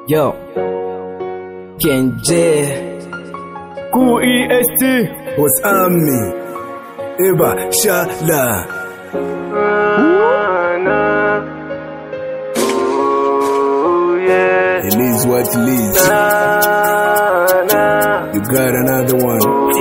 Yo, Kenje QEST was Ami Eba Shala. It is what it is. You got another one.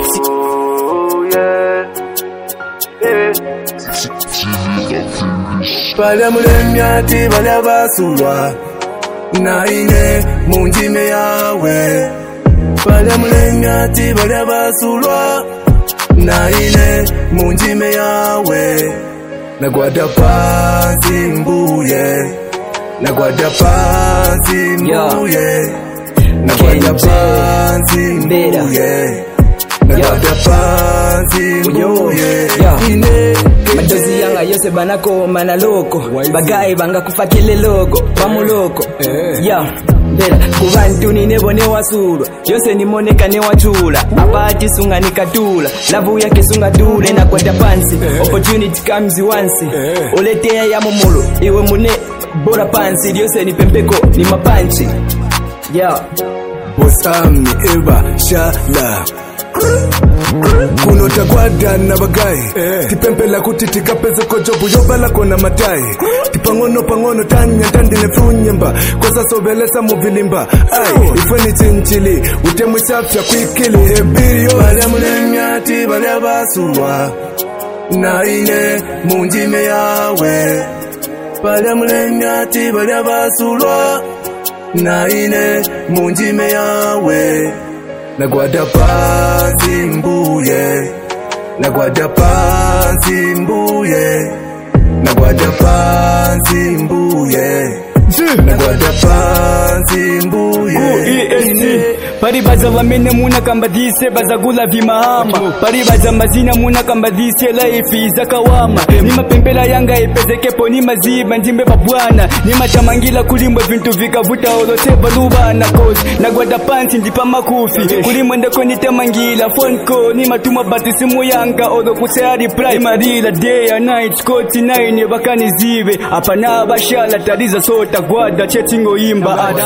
Pala mulemyati bala basulwa naine munjime yawe. Pala mulemyati bala basulwa naine munjime yawe. Nagwada pansi mbuye, nagwada pansi mbuye, nagwada pansi mbuye, nagwada pansi mbuye. Madozi yanga yose banako manaloko bagayi banga kufakile logo pamuloko Mbera kubantu ninebone wasulwa yose nimoneka ne wachula abati sunga nikatula lavu yake sunga dule na kwata pansi opportunity comes once uletea ya mumulo iwe mune bora pansi yose ni pembeko ni mapanchi Bosami Eba Shala. Kuno takwada na bagayi tipempela kutitika peze kojobu yobala kona matai tipangono tanya tandine funyemba kosa sobelesa muvilimba ifani chinchili utemu chafya kwikili ebirio bale mulemyati bale basulwa naine munjime yawe. Bale mulemyati bale basulwa naine munjime yawe. Nagwada pansi mbuye, nagwada pansi mbuye, nagwada pansi mbuye, nagwada pansi mbuye. Pari baza wamene muna kambadise baza gula vimahama. Pari baza mazina muna kambadise life izakawama. Nima pempela yanga ipezekepo ni maziba njimbe babwana. Nima chamangila kulimba vintu vikavuta olote balubana cause. Nagwada pansi ndipa makufi. Kulimba ndeko nitamangila phone call. Nima tuma batisimu yanga olo kuseari prime. Nima rila day and night skoti nine bakani zive. Apana bashala tariza sota gwada chetingo imba ada.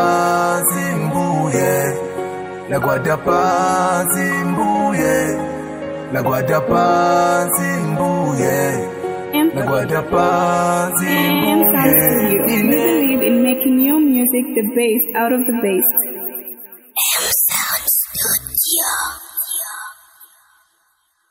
Nagwada pansi mbuye, nagwada pansi mbuye, nagwada pansi mbuye. We believe in making your music the best out of the best. M Sound Studio.